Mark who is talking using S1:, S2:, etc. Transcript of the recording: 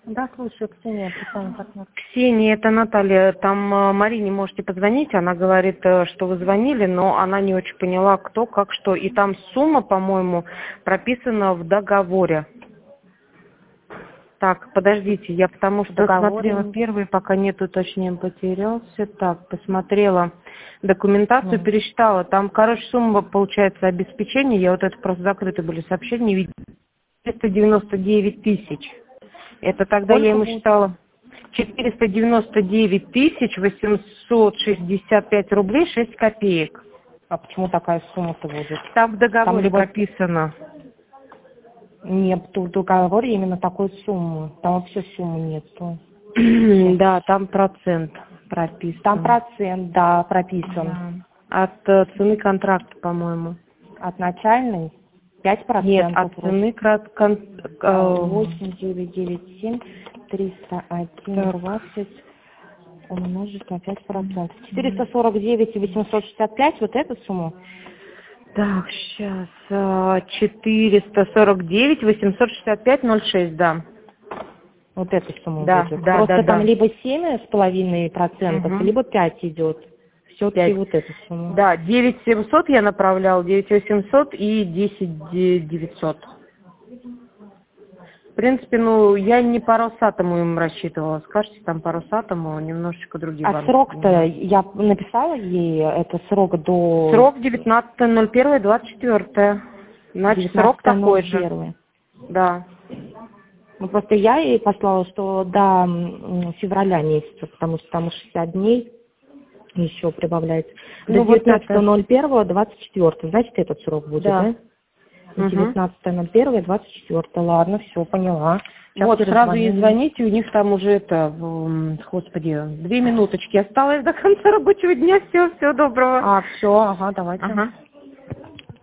S1: Да, слушаю, Ксения, официальный партнер.
S2: Ксения, это Наталья. Там Марине можете позвонить. Она говорит, что вы звонили, но она не очень поняла, кто, как, что. И там сумма, по-моему, прописана в договоре. Так, подождите, я потому что смотрела первый, пока нет уточнения, потерялся. Так, посмотрела документацию, пересчитала. Там, короче, сумма, получается, обеспечения. Я вот это просто закрыты были сообщения, видите, 499 тысяч. Это тогда
S1: Сколько
S2: я ему
S1: будет?
S2: считала 499 тысяч 865 рублей 6 копеек.
S1: А почему такая сумма-то будет?
S2: Там в договоре
S1: либо
S2: прописано.
S1: Нет, в договоре именно такой суммы. Там вообще суммы нету.
S2: Да, там процент прописан.
S1: Там процент, да, прописан.
S2: Да. От цены контракта, по-моему.
S1: От начальной 5%.
S2: Нет, от цены
S1: 8997 301 20 умножить на 5%. 449 и 865, вот эту сумму?
S2: Так, сейчас. 449 865 06, да.
S1: Вот эту сумму
S2: Да,
S1: будет.
S2: да,
S1: Просто
S2: да,
S1: там
S2: да.
S1: либо 7,5%, либо 5 идет. Все-таки вот эту сумму.
S2: Да, 9700 я направлял, 9800 и 10900. В принципе, ну, я не по Росатому им рассчитывала. Скажите, там по Росатому немножечко другие банки.
S1: А срок-то, я написала ей, это срок до...
S2: Срок 19.01.24. Значит, срок такой же. Да.
S1: Ну, просто я ей послала, что до февраля месяца, потому что там 60 дней еще прибавляется. До 19.01.24. Значит, этот срок будет, да? 19.01.24. Ладно, все, поняла. Сейчас
S2: вот, сразу ей звоните, у них там уже это, господи, 2 минуточки осталось до конца рабочего дня. Все, всего доброго.
S1: Все, ага, давайте.
S2: Ага.